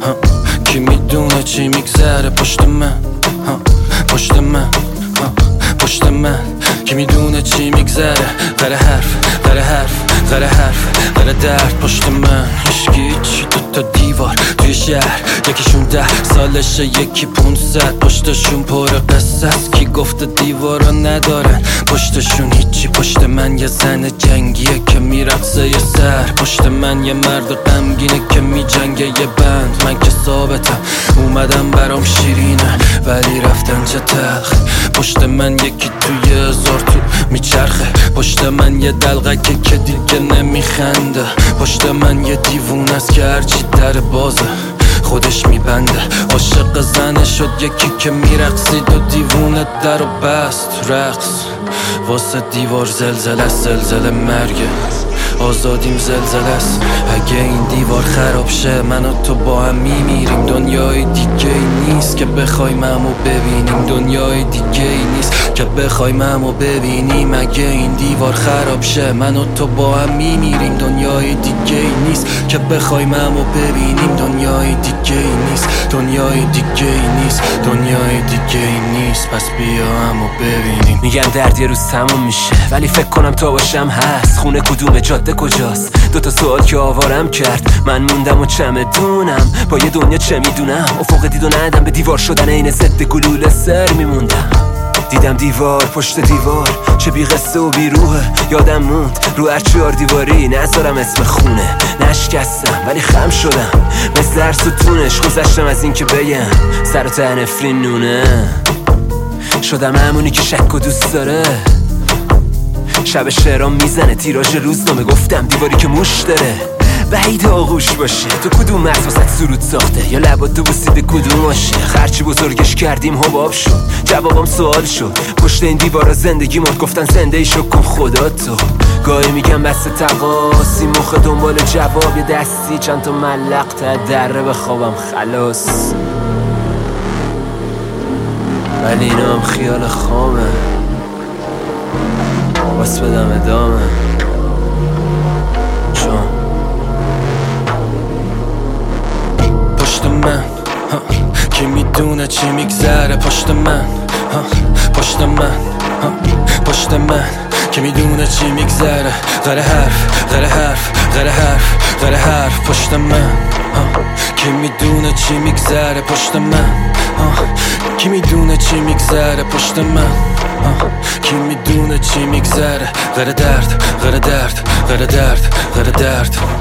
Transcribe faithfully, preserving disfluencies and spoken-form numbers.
ها. کی میدونه چی میگذره پشت من، ها. پشت من، ها. پشت من کی میدونه چی میگذره. غیر حرف، غیر حرف، غیر حرف، غیر درد. پشت من هیچکی هیچی، دو تا دیوار توی شهر، یکیشون ده سالشه یکی پونصد. پشتشون پر قصه است، کی گفته دیوارا ندارن پشتشون هیچی. پشت من یه زن جنگیه که میرقصه یه سر، پشت من یه مرد غمگینه که میجنگه یه بند. من که ثابتم اومدم برام شیرینه ولی رفتن چه تلخ. پشت من یکی توی هزار تو میچرخه، پشت من یه دلغکه که دیگه نمیخنده. پشت من یه دیوونه است که هرچی در بازه خودش میبنده. عاشق زنه شد یکی که میرقصید و دیوونه در و بست. رقص واسه دیوار زلزله است، زلزله مرگه. آزادیم زلزله است، اگه این دیوار خراب شه من و تو با هم میمیریم. دنیای دیگه ای نیست که بخوایم همو ببینیم، دنیای دیگه ای نیست که بخوایم همو ببینیم. اگه این دیوار خراب شه من و تو با هم میمیریم. دنیای دیگه ای نیست که بخوایم همو ببینیم، دنیای دیگه ای نیست، دنیای دیگه ای نیست، دنیای دیگه ای نیست. پس بیا همو ببینیم. میگن درد یه روز تموم میشه ولی فکر کنم تا باشم هست. خونه کدوم، جاده کجاست؟ دوتا سوال که آوارم کرد. من موندم و چمدونم با یه دنیا چه میدونم. افق دید و ندم به دیوار شدن این ضد گلوله سر میموندم. دیدم دیوار پشت دیوار چه بی قصه و بی روحه. یادم موند رو هر چهار دیواری نذارم اسم خونه. نشکستم ولی خم شدم مثل در ستونش. گذشتم از این که بگم سر و ته نفرین نونه. شدم همونی که شک و دوست داره. شب شعرام میزنه تیراژ روزنامه. گفتم دیواری که موش داره بعید آغوش باشه. تو کدوم مرز واسه سرود ساخته یا لبات تو بوسیده کدوم باشه؟ خرچی بزرگش کردیم حباب شد، جوابم سوال شد. پشت این دیوارا زندگی مد گفتن زنده ای شو کن خدا تو. گاهی میگم بس تقاسی مخ دنبال جواب یه دستی چند تا ملق تا دره بخوابم خلاص. ولی اینا هم خیال خامه، باس بدم ادامه چون پشت من، ها. کی میدونه چی میگذره پشت من، ها. پشت من، ها. پشت من کی میدونه چی میگذره. غیر حرف، غیر حرف، غیر حرف، غیر حرف. پشت من، ها. کی میدونه چی میگذره پشت من، ها. کی میدونه چی میگذره پشت من، ها. کی میدونه چی میگذره. غیر درد، غیر درد، غیر درد، غیر درد.